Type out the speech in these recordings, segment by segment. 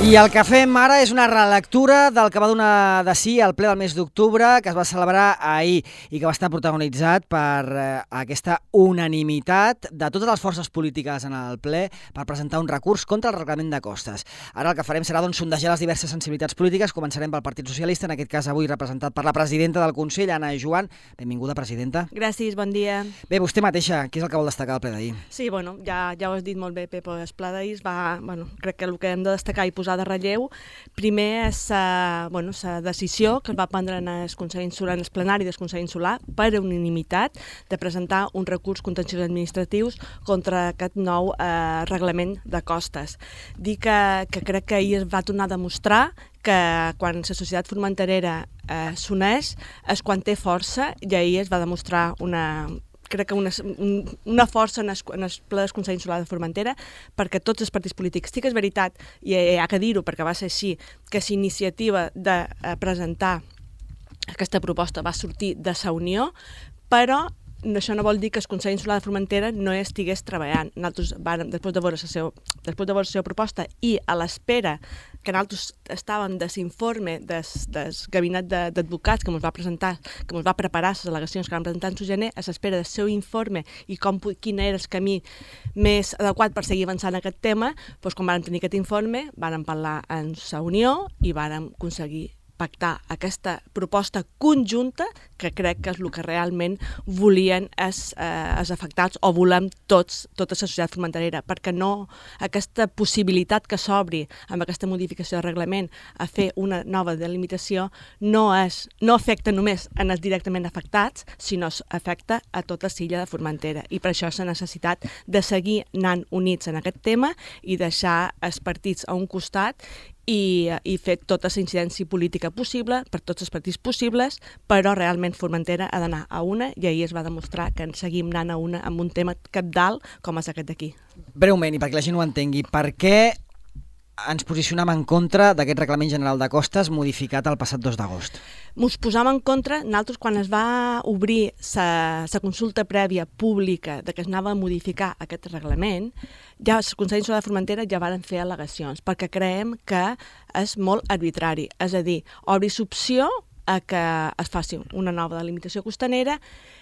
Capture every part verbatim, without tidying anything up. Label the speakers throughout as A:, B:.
A: I el que fem ara és una relectura del que va donar de si al ple del mes d'octubre, que es va celebrar ahir i que va estar protagonitzat per eh, aquesta unanimitat de totes les forces polítiques en el ple per presentar un recurs contra el reglament de costes. Ara el que farem serà doncs, sondejar les diverses sensibilitats polítiques. Començarem pel Partit Socialista, en aquest cas avui representat per la presidenta del Consell, Anna Joan. Benvinguda, presidenta.
B: Gràcies, bon dia.
A: Bé, vostè mateixa, què és el que vol destacar del ple d'ahir?
B: Sí, bueno, ja, ja ho has dit molt bé, Pepo, el ple d'ahir va, bueno, crec que el que hem de destacar i posar de relleu, primer és la bueno, decisió que es va prendre en el Consell Insular, en el plenari del Consell Insular, per unanimitat, de presentar un recurs contenciós administratius contra aquest nou eh, reglament de costes. Dir que, que crec que ahir es va tornar a demostrar que quan la societat formenterera eh, s'uneix és quan té força, i ahir es va demostrar una... crec que una, una força en el, en el ple del Consell Insular de Formentera, perquè tots els partits polítics, sí que és veritat, i hi ha que dir-ho perquè va ser així, que la iniciativa de eh, presentar aquesta proposta va sortir de la Unió, però això no vol dir que el Consell Insular de Formentera no hi estigués treballant. Nosaltres, vàrem, després de veure la seva, després de veure la seva proposta i a l'espera que nosaltres estàvem de l'informe del, del gabinet d'advocats que ens va presentar, que ens va preparar les al·legacions que vam presentar en el gener, a l'espera del seu informe i com, quin era el camí més adequat per seguir avançant en aquest tema, doncs quan vam tenir aquest informe, vam parlar en la Unió i vam aconseguir pactar aquesta proposta conjunta que crec que és el que realment volien els, eh, els afectats o volem tots, tota la societat formenterera, perquè no aquesta possibilitat que s'obri amb aquesta modificació de reglament a fer una nova delimitació no, és, no afecta només en els directament afectats, sinó afecta a tota l'illa de Formentera. I per això s'ha necessitat de seguir anant units en aquest tema i deixar els partits a un costat i, i fer tota la incidència política possible per tots els partits possibles, però realment Formentera ha d'anar a una i ahir es va demostrar que en seguim anant a una amb un tema cabdal com és aquest d'aquí.
A: Breument, i perquè la gent ho entengui, per què ens posicionam en contra d'aquest reglament general de costes modificat el passat dos d'agost?
B: Ens posam en contra, nosaltres quan es va obrir la consulta prèvia pública de que es anava a modificar aquest reglament, ja el Consell Insular de Formentera ja varen fer al·legacions, perquè creiem que és molt arbitrari, és a dir, obri l'opció a que es faci una nova delimitació costanera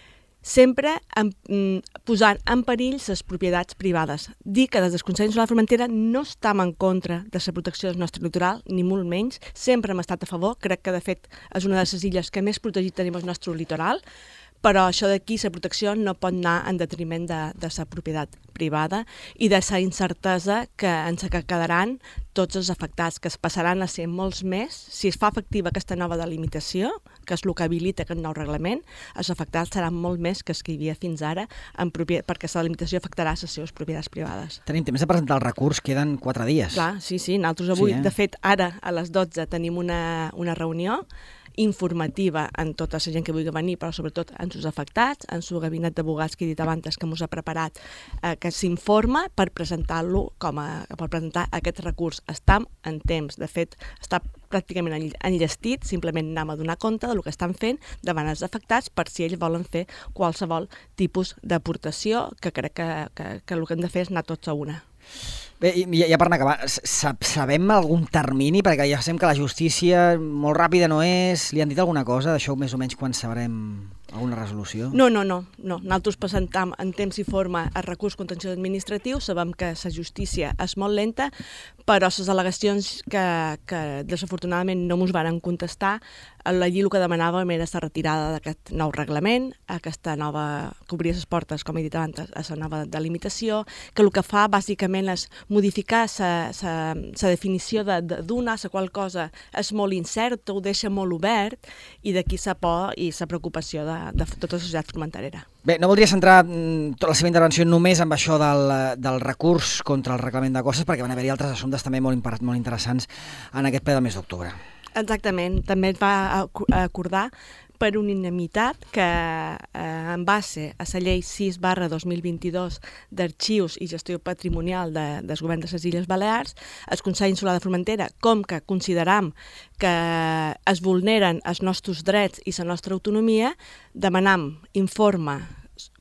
B: sempre en, posant en perill les propietats privades. Dir que des del Consell Insular de Formentera no estem en contra de la protecció del nostre litoral, ni molt menys, sempre hem estat a favor, crec que de fet és una de les illes que més protegit tenim el nostre litoral, però això d'aquí, la protecció no pot anar en detriment de, de la propietat privada i de la incertesa que ens que quedaran tots els afectats, que es passaran a ser molts més. Si es fa efectiva aquesta nova delimitació, que és el que habilita aquest nou reglament, els afectats seran molt més que els que hi havia fins ara, en perquè la delimitació afectarà les seves propietats privades.
A: Tenim temps de presentar el recurs, queden quatre dies.
B: Clar, sí, sí, nosaltres avui,
A: sí, eh?
B: de fet, ara a les dotze tenim una, una reunió informativa en tota la gent que vulgui venir, però sobretot en els afectats, en el gabinet d'advocats que he dit abans que ens ha preparat, eh, que s'informa per presentar-lo com a, per presentar aquest recurs. Estam en temps, de fet, està pràcticament enllestit, simplement anem a donar compte del que estan fent davant els afectats per si ells volen fer qualsevol tipus d'aportació, que crec que, que, que el que hem de fer és anar tots a una.
A: Bé, ja per anar acabant, sabem algun termini? Perquè ja sabem que la justícia molt ràpida no és. Li han dit alguna cosa d'això més o menys quan sabrem alguna resolució?
B: No, no, no. no. Nosaltres presentam en temps i forma el recurs contenciós administratiu, sabem que la justícia és molt lenta, però les al·legacions que, que desafortunadament no ens varen contestar, allí el que demanàvem era la retirada d'aquest nou reglament, aquesta nova, que obria les portes, com he dit abans, a la nova delimitació, que el que fa bàsicament és modificar la definició d'una, la qual cosa és molt incerta, ho deixa molt obert, i d'aquí la por i la preocupació de, de tota la societat formenterera.
A: Bé, no voldria centrar tota la seva intervenció només amb això del, del recurs contra el reglament de costes, perquè van haver-hi altres assumptes també molt, molt interessants en aquest ple del mes d'octubre.
B: Exactament, també es va acordar per unanimitat que eh, en base a la llei sis barra dos mil vint-i-dos d'arxius i gestió patrimonial de, del govern de les Illes Balears, el Consell Insular de Formentera, com que consideram que es vulneren els nostres drets i la nostra autonomia, demanam informe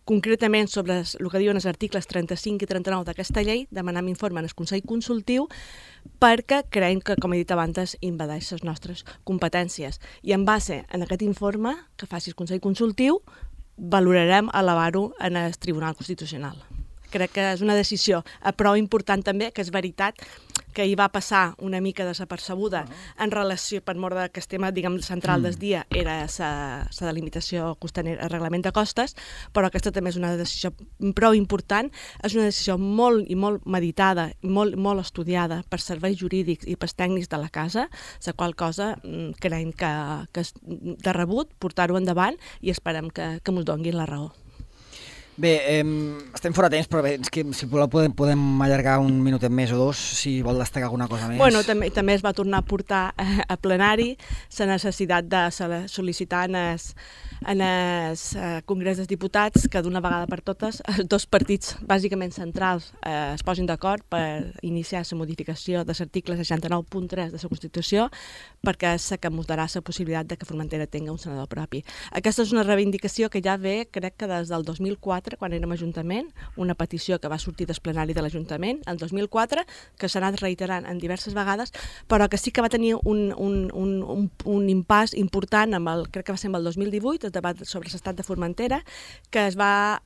B: concretament sobre el que diuen els articles trenta-cinc i trenta-nou d'aquesta llei, demanam informe en el Consell Consultiu perquè creiem que, com he dit abans, invadeix les nostres competències. I en base a aquest informe que faci el Consell Consultiu, valorarem elevar-ho en el Tribunal Constitucional. Crec que és una decisió prou important també, que és veritat que hi va passar una mica desapercebuda en relació, per mort que el tema diguem, central del dia era la delimitació costanera, el reglament de costes, però aquesta també és una decisió prou important, és una decisió molt i molt meditada, molt, molt estudiada per serveis jurídics i per tècnics de la casa, la qual cosa creiem que, que és de rebut portar-ho endavant i esperem que, que ens donguin la raó.
A: Bé, eh, estem fora temps, però bé, és que, si voleu podem, podem allargar un minutet més o dos, si vol destacar alguna cosa més.
B: Bueno, també, també es va tornar a portar eh, a plenari la necessitat de sol·licitar en el, en el eh, Congrés dels Diputats que d'una vegada per totes els dos partits bàsicament centrals eh, es posin d'acord per iniciar la modificació de l'article seixanta-nou punt tres de la Constitució, perquè és la que ens darà la possibilitat de que Formentera tingui un senador propi. Aquesta és una reivindicació que ja ve, crec que des del dos mil quatre, quan érem Ajuntament, una petició que va sortir del plenari de l'Ajuntament el dos mil quatre, que s'ha anat reiterant en diverses vegades, però que sí que va tenir un, un, un, un, un impàs important, amb el, crec que va ser amb el dos mil divuit, el debat sobre l'estat de Formentera, que es va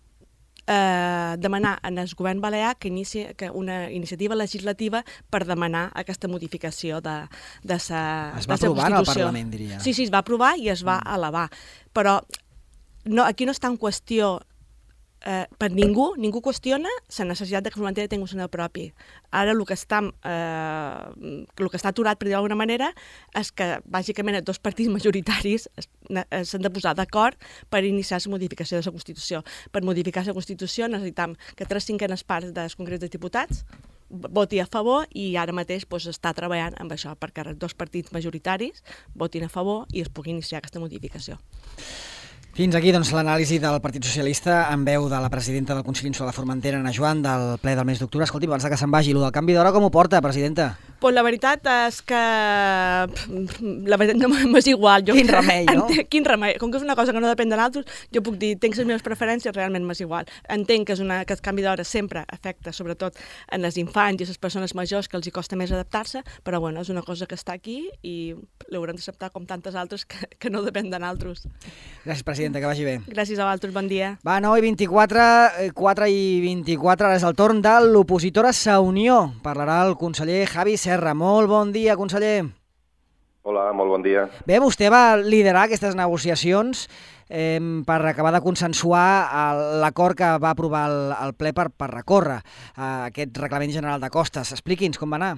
B: eh, demanar en el govern balear que inici que una iniciativa legislativa per demanar aquesta modificació de, de sa,
A: es va
B: de sa
A: aprovar al
B: Constitució.
A: Parlament, diria.
B: Sí, sí, es va aprovar i es va elevar, però no, aquí no està en qüestió Eh, per ningú, ningú qüestiona la necessitat de que Formentera tingui un senador propi. Ara el que està, eh, el que està aturat, per dir d'alguna manera, és que bàsicament els dos partits majoritaris s'han de posar d'acord per iniciar la modificació de la Constitució. Per modificar la Constitució necessitam que tres cinquenes parts dels Congrés dels Diputats voti a favor i ara mateix doncs, està treballant amb això perquè els dos partits majoritaris votin a favor i es pugui iniciar aquesta modificació.
A: Fins aquí doncs, l'anàlisi del Partit Socialista en veu de la presidenta del Consell Insular de Formentera, Ana Joan, del ple del mes d'octubre. Escolti, abans que se'n vagi, el del canvi d'hora com ho porta, presidenta?
B: Pues la veritat és que la veritat no m'és igual. Jo
A: quin remei, no?
B: Entenc, quin remei. Com que és una cosa que no depèn de l'altre, jo puc dir, tinc les meves preferències, realment m'és igual. Entenc que, és una, que el canvi d'hora sempre afecta, sobretot en els infants i les persones majors que els hi costa més adaptar-se, però bueno, és una cosa que està aquí i l'haurem d'acceptar com tantes altres que, que no depèn de nosaltres.
A: Gràcies, presidenta, que vagi bé.
B: Gràcies a vosaltres, bon dia.
A: Va, nou i vint-i-quatre, quatre i vint-i-quatre, ara és el torn de l'opositora Sa Unió. Parlarà el conseller Javi Serra. Molt bon dia, conseller.
C: Hola, molt bon dia.
A: Bé, vostè va liderar aquestes negociacions eh, per acabar de consensuar l'acord que va aprovar el, el ple per, per recórrer a aquest reglament general de costes. Expliqui'ns com va anar.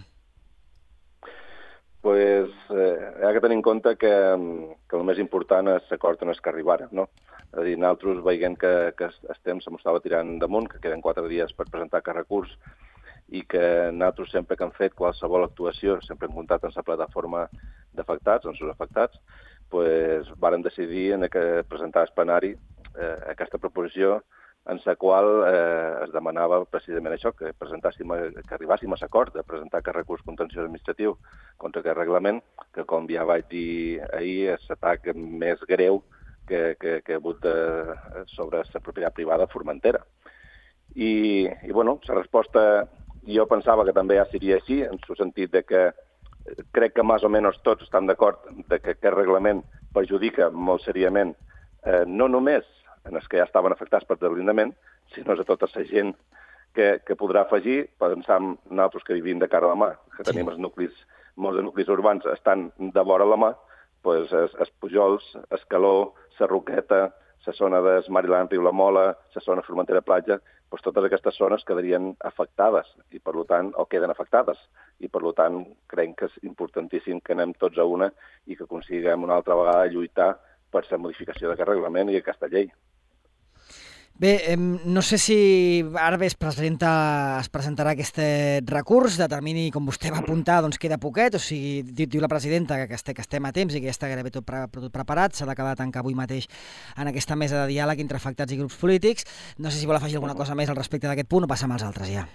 C: Pues, eh, hi ha que tenir en compte que, que el més important és l'acord en el que arribarem, no? És a dir, nosaltres veient que, que el temps se m'estava tirant damunt, que queden quatre dies per presentar aquest recurs, i que nosaltres sempre que hem fet qualsevol actuació, sempre hem comptat en la plataforma d'afectats, en els afectats, pues, vàrem decidir en que presentar al plenari eh, aquesta proposició en la qual eh, es demanava precisament això, que presentàssim, que arribàssim a l'acord de presentar aquest recurs contenciós administratiu contra aquest reglament, que com ja vaig dir ahir, és l'atac més greu que, que, que ha hagut de, sobre la propietat privada de Formentera. I, i bueno, la resposta jo pensava que també ja seria així, en el sentit de que crec que més o menys tots estan d'acord de que aquest reglament perjudica molt seriament eh, no només en els que ja estaven afectats per deslindament, sinó a tota la gent que, que podrà afegir, pensant nosaltres que vivim de cara a la mà, que tenim els nuclis, molts de nuclis urbans estan de vora la mà, doncs els, els Pujols, Escaló, la Roqueta, la zona del Mariland, Riu la Mola, la zona Formentera Platja, doncs totes aquestes zones quedarien afectades i per tant, o queden afectades. I per tant, crec que és importantíssim que anem tots a una i que aconseguim una altra vegada lluitar per la modificació d'aquest reglament i aquesta llei.
A: Bé, eh, no sé si ara bé es, presenta, es presentarà aquest recurs de termini, com vostè va apuntar, doncs queda poquet, o sigui, diu la presidenta que, este, que estem a temps i que ja està gairebé tot, pre, tot preparat, s'ha d'acabar de tancar avui mateix en aquesta mesa de diàleg entre afectats i grups polítics. No sé si vol afegir alguna cosa més al respecte d'aquest punt o passar amb els altres ja.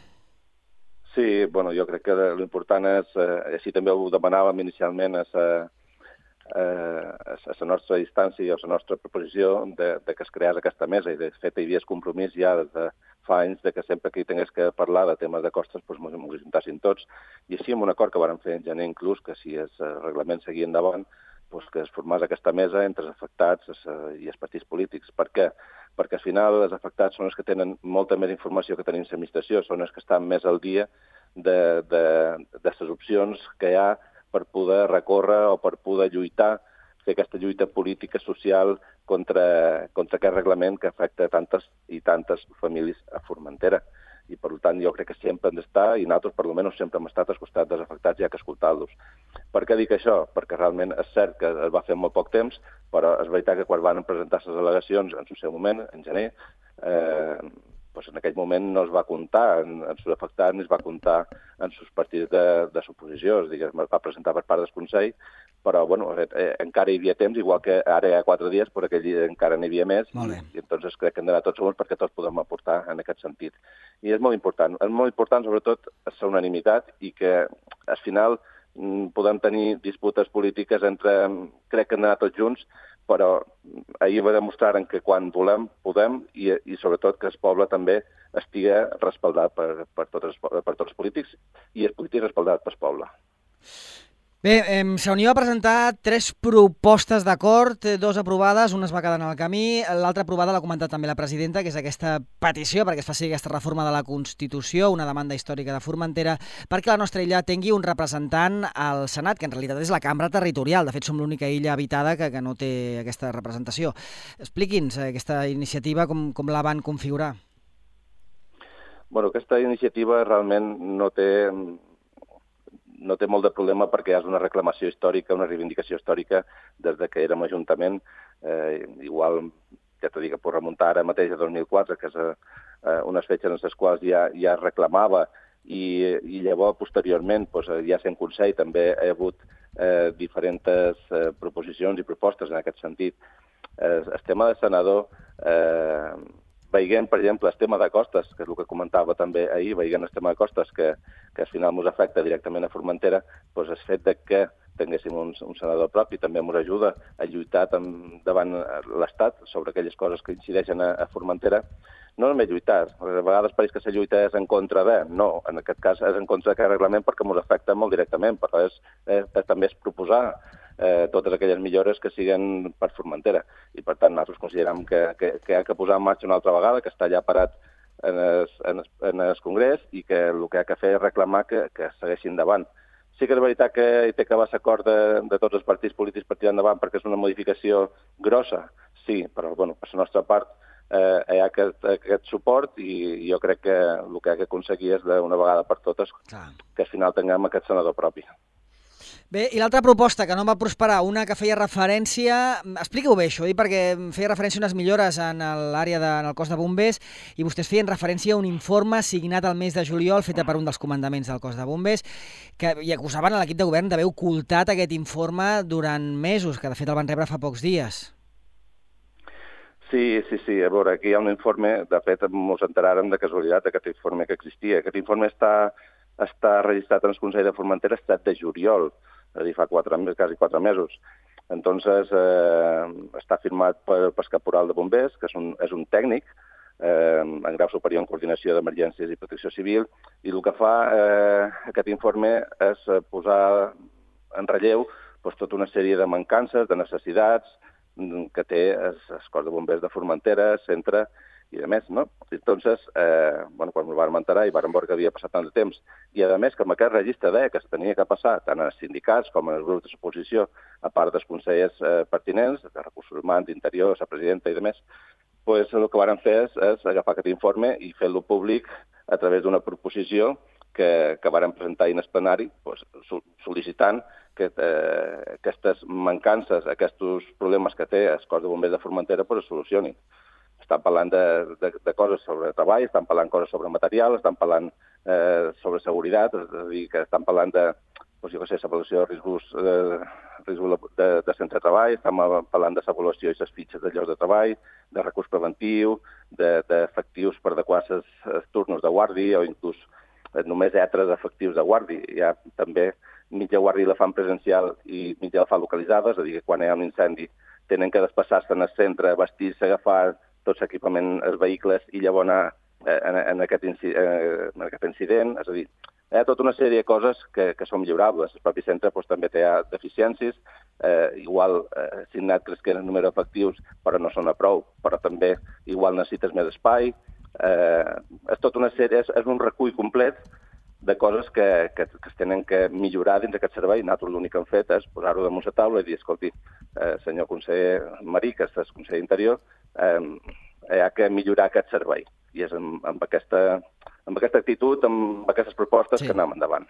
C: Sí, bueno, jo crec que l'important és, eh, així també ho demanàvem inicialment, és eh, eh, a la nostra distància o a la nostra proposició de, de que es creés aquesta mesa, i de fet hi havia el compromís ja des de fa anys de que sempre que hi tingués que parlar de temes de costes doncs m'ho juntessin tots, i així amb un acord que vàrem fer en gener inclús, que si el reglament seguia endavant, doncs que es formés aquesta mesa entre els afectats i els partits polítics. Per què? Perquè al final els afectats són els que tenen molta més informació que tenim l'administració, són els que estan més al dia de, de, de les opcions que hi ha per poder recórrer o per poder lluitar, fer aquesta lluita política, social, contra, contra aquest reglament que afecta tantes i tantes famílies a Formentera. I, per tant, jo crec que sempre hem d'estar, i nosaltres, per almenys, sempre hem estat al costat dels afectats i ha que escoltar-los. Per què dic això? Perquè realment és cert que es va fer en molt poc temps, però és veritat que quan van presentar les al·legacions en el seu moment, en gener, eh, doncs en aquell moment no es va comptar en, en els afectats ni es va comptar en els partits de, de l'oposició, es va presentar per part del Consell, però bueno, eh, encara hi havia temps, igual que ara hi ha quatre dies, però aquell dia encara n'hi havia més, i, i entonces crec que hem d'anar tots junts perquè tots podem aportar en aquest sentit. I és molt important, és molt important sobretot la unanimitat i que al final podem tenir disputes polítiques entre, crec que hem d'anar tots junts, però ahir va demostrar que quan volem, podem, i, i sobretot que el poble també estigui respaldat per, per, tots, per tots els polítics i els polítics respaldats pel poble.
A: Bé, eh, la Unió va presentar tres propostes d'acord, dues aprovades, una es va quedar en el camí, l'altra aprovada l'ha comentat també la presidenta, que és aquesta petició perquè es faci aquesta reforma de la Constitució, una demanda històrica de Formentera, perquè la nostra illa tingui un representant al Senat, que en realitat és la cambra territorial. De fet, som l'única illa habitada que, que no té aquesta representació. Expliqui'ns aquesta iniciativa, com, com la van configurar.
C: Bueno, aquesta iniciativa realment no té... no té molt de problema perquè és una reclamació històrica, una reivindicació històrica des de que érem Ajuntament. Eh, igual, ja t'ho dic, que puc remuntar ara mateix a dos mil quatre, que és eh, unes fetges en les quals ja, ja reclamava, i, i llavors, posteriorment, doncs, ja sent Consell, també hi ha hagut eh, diferents eh, proposicions i propostes en aquest sentit. Eh, el tema de senador... Eh, veient, per exemple, el tema de costes, que és el que comentava també ahir, veient el tema de costes, que, que al final ens afecta directament a Formentera, doncs el fet de que tinguéssim un, un senador propi també ens ajuda a lluitar tam, davant l'Estat sobre aquelles coses que incideixen a, a Formentera. No només lluitar, a vegades pareix que la lluita és en contra de, no, en aquest cas és en contra d'aquest reglament perquè ens afecta molt directament, però és, és, és també és proposar Eh, totes aquelles millores que siguen per Formentera. I, per tant, nosaltres considerem que, que, que hi ha que posar en marxa una altra vegada, que està allà parat en el, en el, en el Congrés, i que el que ha que fer és reclamar que, que segueixi endavant. Sí que és veritat que hi té que haver l'acord de, de tots els partits polítics per tirar endavant perquè és una modificació grossa, sí, però bueno, per la nostra part eh, hi ha aquest, aquest suport, i jo crec que el que ha que aconseguir és d'una vegada per totes Clar. que al final tinguem aquest senador propi.
A: Bé, i l'altra proposta que no va prosperar, una que feia referència... Expliqueu bé això, eh? perquè feia referència a unes millores en l'àrea de, en el cos de bombers, i vostès feien referència a un informe signat el mes de juliol, fet per un dels comandaments del cos de bombers, que, i acusaven a l'equip de govern d'haver ocultat aquest informe durant mesos, que de fet el van rebre fa pocs dies.
C: Sí, sí, sí. A veure, aquí hi ha un informe, de fet, ens enteràrem de casualitat d'aquest informe que existia. Aquest informe està, està registrat en el Consell de Formentera el set de juliol, és a dir, fa quatre, quasi quatre mesos. Entonces, eh, està firmat per, per el caporal de bombers, que és un, és un tècnic, eh, en grau superior en coordinació d'emergències i protecció civil, i el que fa eh, aquest informe és posar en relleu doncs, tota una sèrie de mancances, de necessitats que té el, el cos de bombers de Formentera, centre i de més, no? Entonces, eh, bueno, quan ens vam enterar i vam veure que havia passat tant de temps, i a més que amb aquest registre deia que es tenia que passar tant als sindicats com als grups de l'oposició, a part dels consellers eh, pertinents, de recursos humans, d'interior, la presidenta i de més, pues, el que vam fer és, és agafar aquest informe i fer-lo públic a través d'una proposició que, que vàrem presentar en el plenari, pues, sol·licitant que eh, aquestes mancances, aquests problemes que té el cos de bombers de Formentera, pues, es solucionin. Estan parlant de, de, de coses sobre treball, estan parlant coses sobre material, estan parlant eh, sobre seguretat, és a dir, que estan parlant de, doncs, jo què sé, l'avaluació de riscos, eh, riscos de, de centre de treball, estan parlant de l'avaluació i les fitxes de llocs de treball, de recurs preventiu, d'efectius de, per adequar els turnos de guàrdia o inclús només etres efectius de guàrdia. Hi ha també mitja guàrdia la fan presencial i mitja la fan localitzada, és a dir, que quan hi ha un incendi tenen que desplaçar-se en el centre, vestir-se, agafar tot l'equipament, els vehicles, i llavors anar en, en, aquest, eh, en aquest incident. És a dir, hi ha tota una sèrie de coses que, que són millorables. El propi centre doncs, també té deficiències, eh, igual eh, Signat crec que eren números efectius, però no són a prou, però també igual necessites més espai. Eh, és tota una sèrie, és, és un recull complet de coses que, que, que es tenen que millorar dins d'aquest servei. Nosaltres l'únic que hem fet és posar-ho damunt la taula i dir, escolti, eh, senyor conseller Marí, que és el conseller d'Interior, eh, hi ha que millorar aquest servei. I és amb, amb, aquesta, amb aquesta actitud, amb aquestes propostes sí. que anem endavant.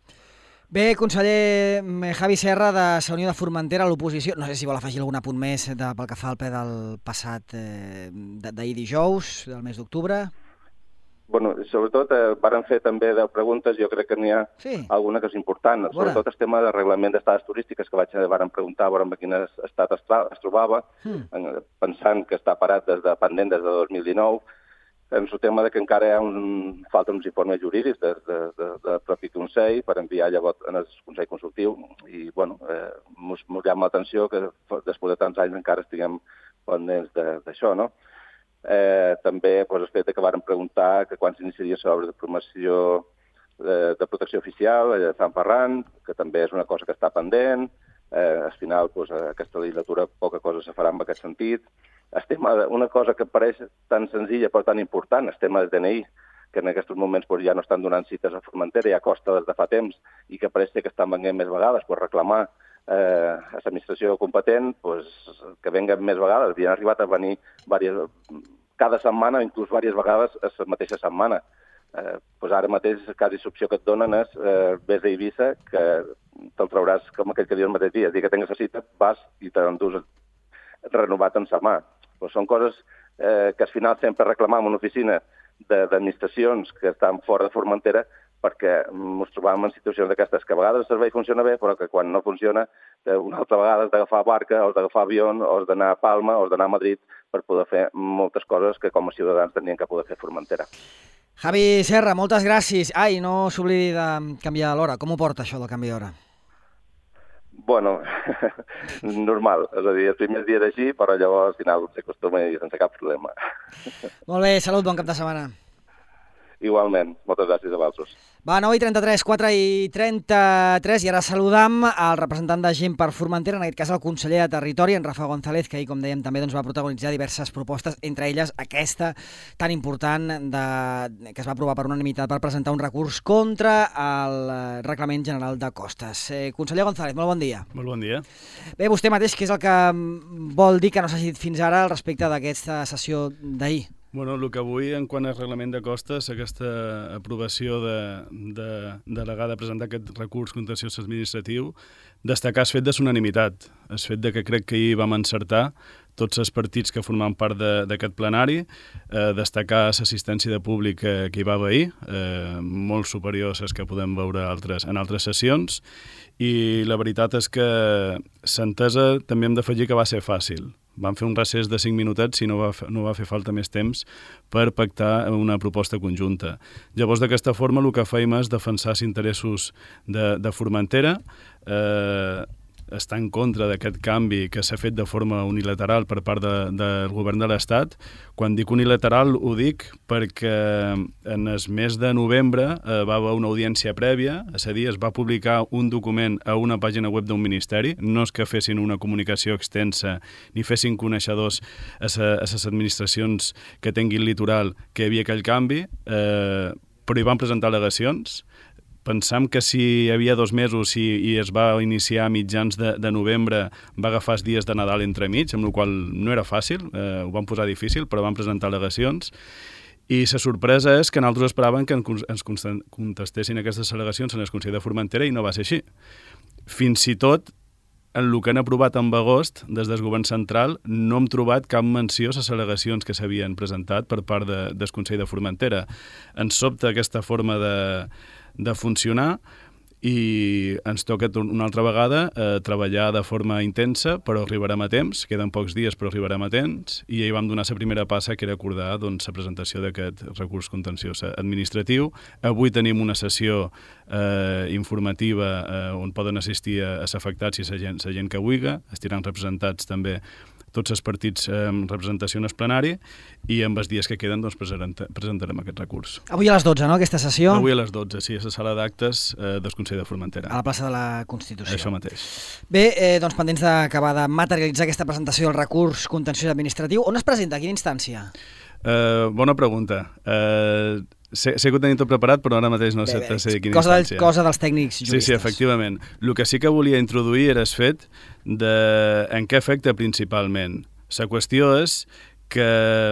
A: Bé, conseller Javi Serra, de la Unió de Formentera, a l'oposició. No sé si vol afegir algun apunt més de, pel que fa al ple del passat eh, d'ahir dijous, del mes d'octubre.
C: Bueno, sobretot eh, varen fer també deu preguntes, jo crec que n'hi ha sí. alguna que és important. Bona. Sobretot el tema del reglament d'estades turístiques, que vaig varen preguntar a veure en quin estat es, es trobava, mm. pensant que està parat des de pendent des de dos mil dinou. En el tema de que encara hi ha un, falten uns informes jurídics del de, de, de propi Consell per enviar llavors en el Consell Consultiu i, bueno, eh, mos llama l'atenció que després de tants anys encara estiguem pendents d'això, no? Eh, també pues, el fet que varen preguntar que quan s'iniciaria l'obra de promoció de, de protecció oficial a Sant Ferran, que també és una cosa que està pendent. Eh, al final, pues, aquesta legislatura poca cosa se farà en aquest sentit. El tema de, una cosa que pareix tan senzilla però tan important, el tema del D N I, que en aquests moments pues, ja no estan donant cites a Formentera, ja costa des de fa temps, i que pareix que estan venint més vegades per reclamar eh, a l'administració competent pues, que venguen més vegades. Havien arribat a venir diverses, cada setmana, inclús diverses vegades a la mateixa setmana. Eh, pues ara mateix quasi l'opció que et donen és eh, vés a Eivissa, que te'l trauràs com aquell que diu el mateix dia. Dir que tingues la cita, vas i t'endús renovat en sa mà. Pues són coses eh, que al final sempre reclamam una oficina d'administracions que estan fora de Formentera perquè ens trobàvem en situacions d'aquestes que a vegades el servei funciona bé, però que quan no funciona una altra vegada has d'agafar barca, o has d'agafar avió, o has d'anar a Palma, o has d'anar a Madrid per poder fer moltes coses que com a ciutadans tenien que poder fer a Formentera.
A: Javi Serra, moltes gràcies. Ai, no s'oblidi de canviar l'hora. Com ho porta això del canvi d'hora?
C: Bueno, normal. És a dir, els primers dies així, però llavors al final s'acostuma i sense cap problema.
A: Molt bé, salut, bon cap de setmana.
C: Igualment, moltes gràcies a vosaltres.
A: Va, nou i trenta-tres, quatre i trenta-tres, i ara saludam el representant de Gent per Formentera, en aquest cas el conseller de Territori, en Rafa González, que ahir, com dèiem, també doncs, va protagonitzar diverses propostes, entre elles aquesta tan important de, que es va aprovar per unanimitat per presentar un recurs contra el Reglament General de Costes. Eh, conseller González, molt bon dia.
D: Molt bon dia.
A: Bé, vostè mateix, què és el que vol dir que no s'ha dit fins ara al respecte d'aquesta sessió d'ahir?
D: Bueno, el que vull, en quant al reglament de costes, aquesta aprovació de, de, de delegar de presentar aquest recurs contenciós administratiu, destacar el fet de l'unanimitat, el fet de que crec que ahir vam encertar tots els partits que formaven part d'aquest plenari, eh, destacar l'assistència de públic que, que hi va haver, eh, molt superior a les que podem veure altres, en altres sessions, i la veritat és que l'entesa també hem d'afegir que va ser fàcil. Vam fer un recés de cinc minutets i no va, no va fer falta més temps per pactar una proposta conjunta. Llavors, d'aquesta forma, el que fèiem és defensar els interessos de, de Formentera, eh, està en contra d'aquest canvi que s'ha fet de forma unilateral per part de, del govern de l'Estat. Quan dic unilateral ho dic perquè en el mes de novembre eh, va haver una audiència prèvia, és a dir, es va publicar un document a una pàgina web d'un ministeri, no és que fessin una comunicació extensa ni fessin coneixedors a les administracions que tinguin litoral que hi havia aquell canvi, eh, però hi van presentar al·legacions. Pensam que si hi havia dos mesos i, i es va iniciar a mitjans de, de novembre, va agafar els dies de Nadal entremig, amb la qual no era fàcil, eh, ho van posar difícil, però van presentar al·legacions. I la sorpresa és que nosaltres esperàvem que ens contestessin aquestes al·legacions en el Consell de Formentera i no va ser així. Fins i tot, en el que han aprovat en agost, des del govern central, no hem trobat cap menció a les al·legacions que s'havien presentat per part de, del Consell de Formentera. Ens sobta aquesta forma de... de funcionar i ens toca una altra vegada eh, treballar de forma intensa, però arribarem a temps, queden pocs dies però arribarem a temps, i ahir vam donar la primera passa, que era acordar doncs, la presentació d'aquest recurs contenciós administratiu. Avui tenim una sessió eh, informativa eh, on poden assistir a, a s'afectats i la gent, la gent que vulgui. Estiran representats també tots els partits amb eh, representació en el plenari i amb els dies que queden doncs, presentarem aquest recurs.
A: Avui a les dotze, no?, aquesta sessió?
D: Avui a les dotze, sí, a la sala d'actes eh, del Consell de Formentera.
A: A la plaça de la Constitució.
D: Això mateix.
A: Bé, eh, doncs pendents d'acabar de materialitzar aquesta presentació del recurs contenciós administratiu. On es presenta? A quina instància?
D: Eh, bona pregunta. Eh, sé, sé que ho tenim tot preparat, però ara mateix no sé, bé, bé, sé quina
A: cosa
D: instància.
A: Del, cosa dels tècnics juristes.
D: Sí, sí, efectivament. El que sí que volia introduir era el fet de en què afecta principalment. La qüestió és que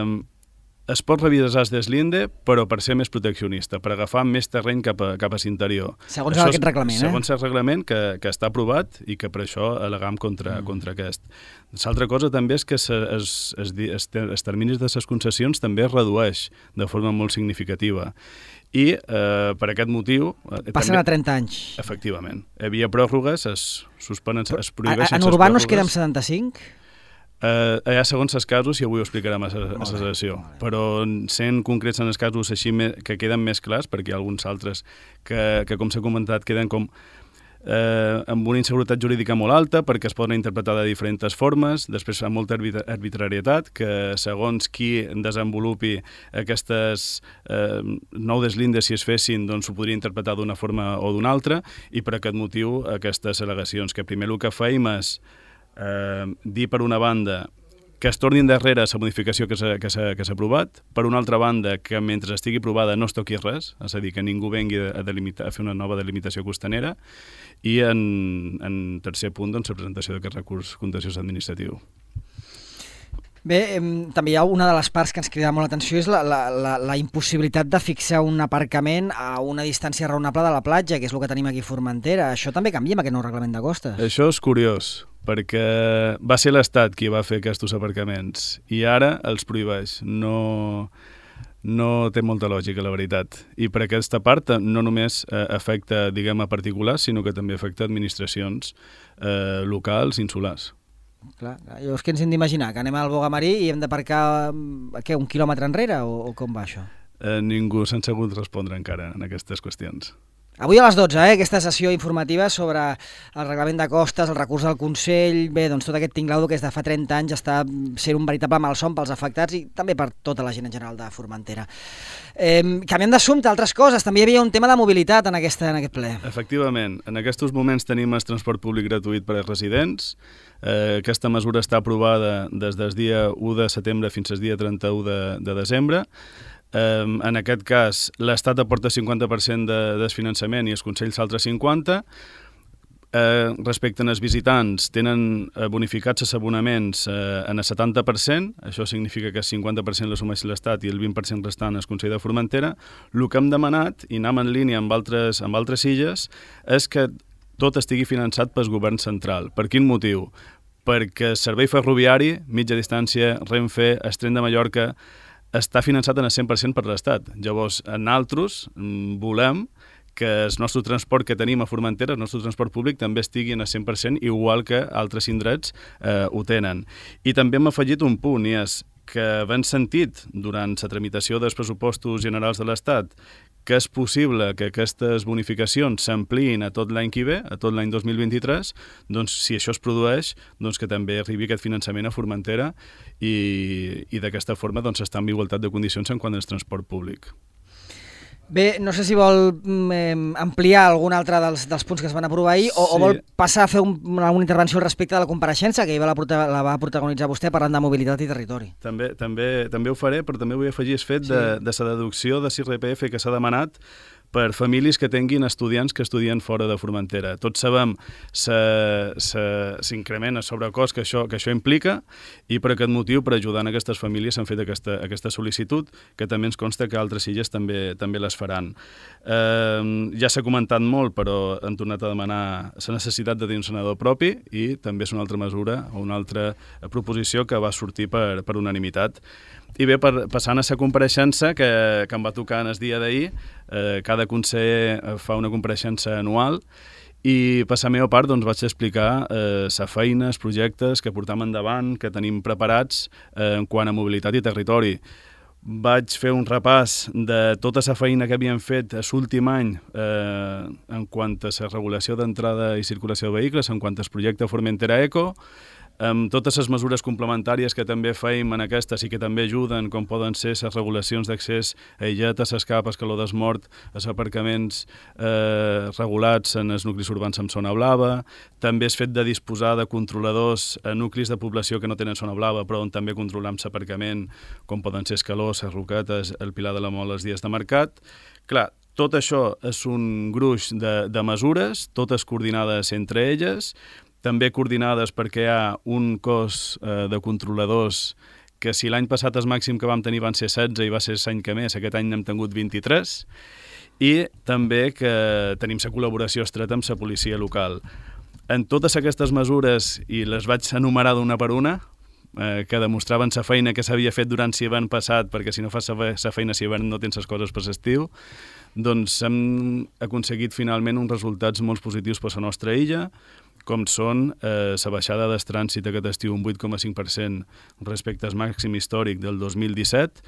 D: es pot revisar des l'Inde, però per ser més proteccionista, per agafar més terreny cap a, cap a l'interior.
A: Segons això, aquest reglament, eh?
D: Segons el reglament que, que està aprovat i que per això al·legam contra, mm. contra aquest. L'altra cosa també és que es, es, es, es, els terminis de les concessions també es redueix de forma molt significativa. I eh, per aquest motiu... Eh,
A: Passen
D: també,
A: a trenta anys.
D: Efectivament. Hi havia pròrrogues, es suspenen, es prohibeixen...
A: En urbà no es queda amb setanta-cinc?
D: Uh, allà segons els casos, i avui ho explicarem a la sessió, però sent concrets en els casos així que queden més clars, perquè hi ha alguns altres que, que com s'ha comentat, queden com eh, amb una inseguretat jurídica molt alta, perquè es poden interpretar de diferents formes, després amb molta arbitrarietat, que segons qui desenvolupi aquestes eh, nou deslindes, si es fessin, doncs ho podria interpretar d'una forma o d'una altra, i per aquest motiu aquestes al·legacions, que primer el que feim és Eh, dir per una banda que es torni endarrere la modificació que s'ha aprovat, per una altra banda que mentre estigui aprovada no es toqui res, és a dir, que ningú vengui a, delimitar, a fer una nova delimitació costanera, i en, en tercer punt, doncs, la presentació d'aquest recurs contenciós administratiu.
A: Bé, eh, també hi ha una de les parts que ens crida molt l'atenció, és la, la, la, la impossibilitat de fixar un aparcament a una distància raonable de la platja, que és el que tenim aquí a Formentera. Això també canvia amb aquest nou reglament de costes.
D: Això és curiós, perquè va ser l'Estat qui va fer aquests aparcaments i ara els prohibeix. No, no té molta lògica, la veritat. I per aquesta part no només eh, afecta, diguem, a particulars, sinó que també afecta administracions eh, locals, insulars.
A: Clar, llavors què ens hem d'imaginar? Que anem al Bogamarí i hem d'aparcar què, un quilòmetre enrere o, o com va això?
D: Eh, ningú s'ha sabut respondre encara en aquestes qüestions.
A: Avui a les dotze, eh, aquesta sessió informativa sobre el reglament de costes, el recurs del Consell, bé, doncs tot aquest tinglaudo que des de fa trenta anys està sent un veritable malson pels afectats i també per tota la gent en general de Formentera. Eh, canviant d'assumpte, altres coses, també hi havia un tema de mobilitat en, aquesta, en aquest ple.
D: Efectivament, en aquests moments tenim el transport públic gratuït per als residents. Eh, aquesta mesura està aprovada des del dia u de setembre fins al dia trenta-u de, de desembre. Um, en aquest cas, l'Estat aporta cinquanta per cent de desfinançament i els consells altre cinquanta per cent. Eh, respecte als visitants, tenen eh, bonificats els abonaments eh, en el setanta per cent, això significa que el cinquanta per cent l'assumeix l'Estat i el vint per cent restant el Consell de Formentera. El que hem demanat, i anem en línia amb altres, amb altres illes, és que tot estigui finançat pel govern central. Per quin motiu? Perquè el servei ferroviari, mitja distància, Renfe, el tren de Mallorca, està finançat en el cent per cent per l'Estat. Llavors, nosaltres volem que el nostre transport que tenim a Formentera, el nostre transport públic, també estigui en el cent per cent, igual que altres indrets eh, ho tenen. I també hem afegit un punt, i és que havent sentit durant la tramitació dels pressupostos generals de l'Estat que és possible que aquestes bonificacions s'ampliïn a tot l'any que ve, a tot l'any dos mil vint-i-tres, doncs si això es produeix, doncs que també arribi aquest finançament a Formentera i, i d'aquesta forma doncs, està en igualtat de condicions en quant al transport públic.
A: Bé, no sé si vol eh, ampliar algun altre dels, dels punts que es van aprovar ahir o, sí. o vol passar a fer un, una intervenció al respecte de la compareixença, que ahir la, la va protagonitzar vostè parlant de mobilitat i territori.
D: També, també, també ho faré, però també vull afegir el fet sí. de, de la deducció de l'I R P F que s'ha demanat per famílies que tinguin estudiants que estudien fora de Formentera. Tots sabem s'increment el sobrecost que això, que això implica i per aquest motiu, per ajudar en aquestes famílies, s'han fet aquesta, aquesta sol·licitud, que també ens consta que altres illes també, també les faran. Eh, ja s'ha comentat molt, però han tornat a demanar la necessitat de tenir un senador propi i també és una altra mesura o una altra proposició que va sortir per, per unanimitat. I bé, per, passant a la compareixença que, que em va tocar en el dia d'ahir, eh, cada conseller fa una compareixença anual i per la meva part doncs, vaig explicar eh, la feina, els projectes que portam endavant, que tenim preparats eh, en quant a mobilitat i territori. vaig fer un repàs de tota la feina que havíem fet l'últim any eh, en quant a la regulació d'entrada i circulació de vehicles, en quant al projecte Formentera Eco, amb totes les mesures complementàries que també feim en aquestes i que també ajuden, com poden ser les regulacions d'accés aïllat a les capes, calor desmort, els aparcaments eh, regulats en els nuclis urbans amb zona blava. També és fet de disposar de controladors a nuclis de població que no tenen zona blava, però on també controlam l'aparcament, com poden ser Escalós, les Roquetes, el Pilar de la Mol els dies de mercat. Clar, tot això és un gruix de, de mesures, totes coordinades entre elles, també coordinades perquè hi ha un cos eh, de controladors que si l'any passat el màxim que vam tenir van ser setze i va ser l'any que més, aquest any n'hem tingut vint-i-tres, i també que tenim la col·laboració estreta amb la policia local. En totes aquestes mesures, i les vaig enumerar d'una per una, eh, que demostraven la feina que s'havia fet durant l'hivern passat, perquè si no fas la feina l'hivern no tens les coses per l'estiu, doncs hem aconseguit finalment uns resultats molt positius per la nostra illa, com són eh, la baixada del trànsit aquest estiu un vuit coma cinc per cent respecte al màxim històric del dos mil disset,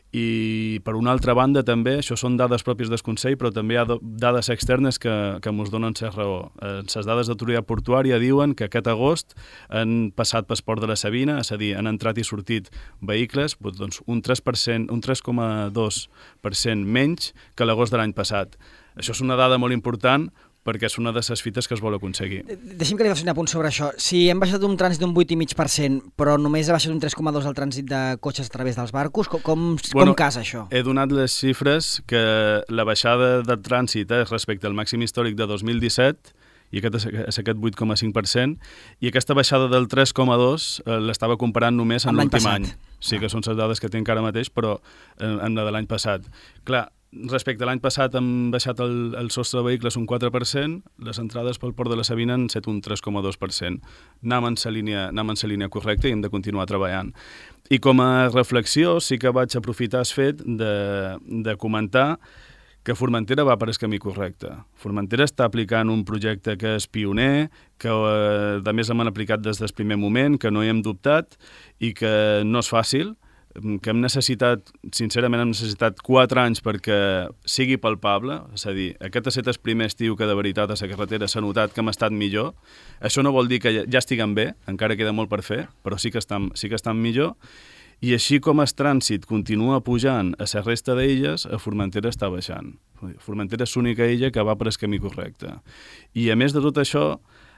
D: i per una altra banda també, això són dades pròpies del Consell, però també hi ha dades externes que, que ens donen la raó. Eh, les dades d'autoritat portuària diuen que aquest agost han passat pel port de la Sabina, és a dir, han entrat i sortit vehicles doncs, un tres per cent, un tres coma dos per cent menys que l'agost de l'any passat. Això és una dada molt important, perquè és una de les fites que es vol aconseguir.
A: Deixi'm que li faci un apunt sobre això. Si hem baixat un trànsit d'un vuit coma cinc per cent, però només ha baixat un tres coma dos per cent el trànsit de cotxes a través dels barcos, com, com,
D: bueno,
A: com casa això?
D: He donat les xifres que la baixada del trànsit és respecte al màxim històric de dos mil disset, i aquest és aquest vuit coma cinc per cent, i aquesta baixada del tres coma dos eh, l'estava comparant només en l'últim any. Sí ah. que són les dades que tinc ara mateix, però en, en la de l'any passat. Clar, respecte a l'any passat hem baixat el, el sostre de vehicles un quatre per cent, les entrades pel port de la Sabina han set un tres coma dos per cent. Anem en la línia, anem en la línia correcta i hem de continuar treballant. I com a reflexió sí que vaig aprofitar el fet de, de comentar que Formentera va per el camí correcte. Formentera està aplicant un projecte que és pioner, que eh, a més hem aplicat des del primer moment, que no hi hem dubtat i que no és fàcil, que hem necessitat, sincerament hem necessitat quatre anys perquè sigui palpable, és a dir, aquest ha estat el primer estiu que de veritat a la carretera s'ha notat que hem estat millor. Això no vol dir que ja estiguem bé, encara queda molt per fer, però sí que estem, sí que estem millor. I així com el trànsit continua pujant a la resta d'illes, a Formentera està baixant. Formentera és l'única illa que va per el camí correcte. I a més de tot això,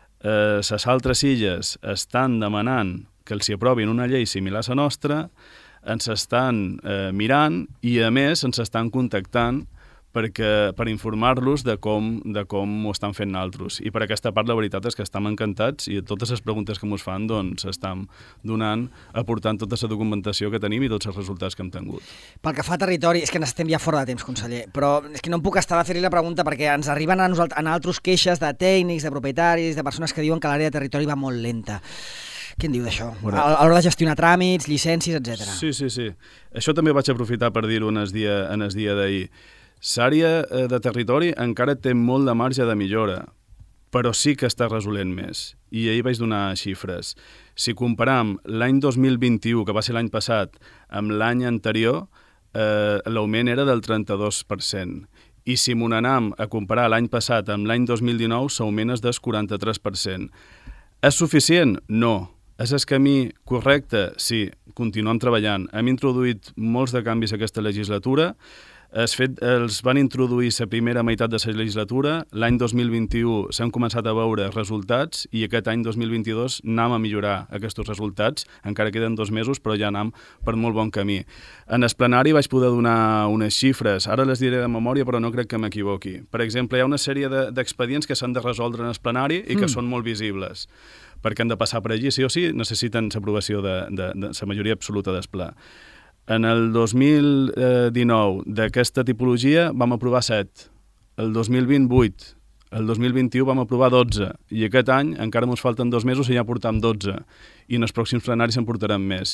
D: eh, les altres illes estan demanant que els hi aprovin una llei similar a la nostra, ens estan eh, mirant i a més ens estan contactant perquè, per informar-los de com, de com ho estan fent altres. I per aquesta part la veritat és que estem encantats i totes les preguntes que ens fan doncs estan donant, aportant tota la documentació que tenim i tots els resultats que hem tingut.
A: Pel que fa a territori, és que estem ja fora de temps, conseller, però és que no em puc estar de fer-li la pregunta perquè ens arriben a nosaltres, a altres queixes de tècnics, de propietaris, de persones que diuen que l'àrea de territori va molt lenta. Què en diu d'això? Bueno, a l'hora de gestionar tràmits, llicències, etcètera.
D: Sí, sí, sí. Això també vaig aprofitar per dir-ho en el dia, en el dia d'ahir. L'àrea de territori encara té molt de marge de millora, però sí que està resolent més. I ahir vaig donar xifres. Si comparam l'any dos mil vint-i-u, que va ser l'any passat, amb l'any anterior, eh, l'augment era del trenta-dos per cent. I si m'ho anem a comparar l'any passat amb l'any dos mil dinou, s'augment és del quaranta-tres per cent. És suficient? No. És el camí correcte? Sí, continuem treballant. Hem introduït molts de canvis aquesta legislatura. Es fet, els van introduir la primera meitat de la legislatura. L'any dos mil vint-i-u s'han començat a veure resultats i aquest any dos mil vint-i-dos anem a millorar aquests resultats. Encara queden dos mesos, però ja anem per molt bon camí. En el plenari vaig poder donar unes xifres. Ara les diré de memòria, però no crec que m'equivoqui. Per exemple, hi ha una sèrie d'expedients de, que s'han de resoldre en el plenari i que mm. són molt visibles, perquè han de passar per allí, sí o sí, necessiten l'aprovació de, de, de la majoria absoluta del ple. En el dos mil dinou d'aquesta tipologia vam aprovar set, el dos mil vint, vuit, el dos mil vint-i-u vam aprovar dotze, i aquest any encara ens falten dos mesos i ja portam dotze, i en els pròxims plenaris en portarem més.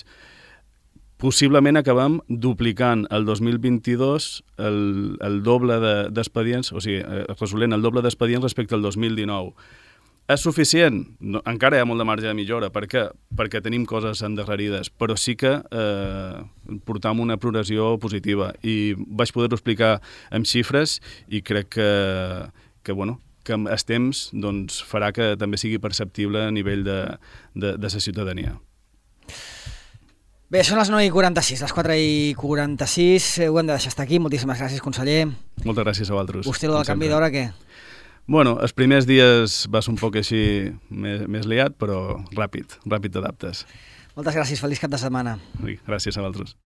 D: Possiblement acabem duplicant el dos mil vint-i-dos el, el doble d'expedients, o sigui, resolent el doble d'expedients respecte al dos mil dinou. És suficient? No, encara hi ha molt de marge de millora. Per què? perquè tenim coses endarrerides, però sí que eh, portam una progressió positiva i vaig poder-ho explicar amb xifres i crec que, que bueno, que els temps doncs, farà que també sigui perceptible a nivell de, de, de la ciutadania.
A: Bé, són les nou i quaranta-sis, les quatre i quaranta-sis, ho hem de deixar estar aquí. Moltíssimes gràcies, conseller.
D: Moltes gràcies a vosaltres.
A: Vostè, el del canvi d'hora, què?
D: Bueno, els primers dies va ser un poc així més, més liat, però ràpid, ràpid t'adaptes.
A: Moltes gràcies, feliç cap de setmana.
D: Gràcies a vosaltres.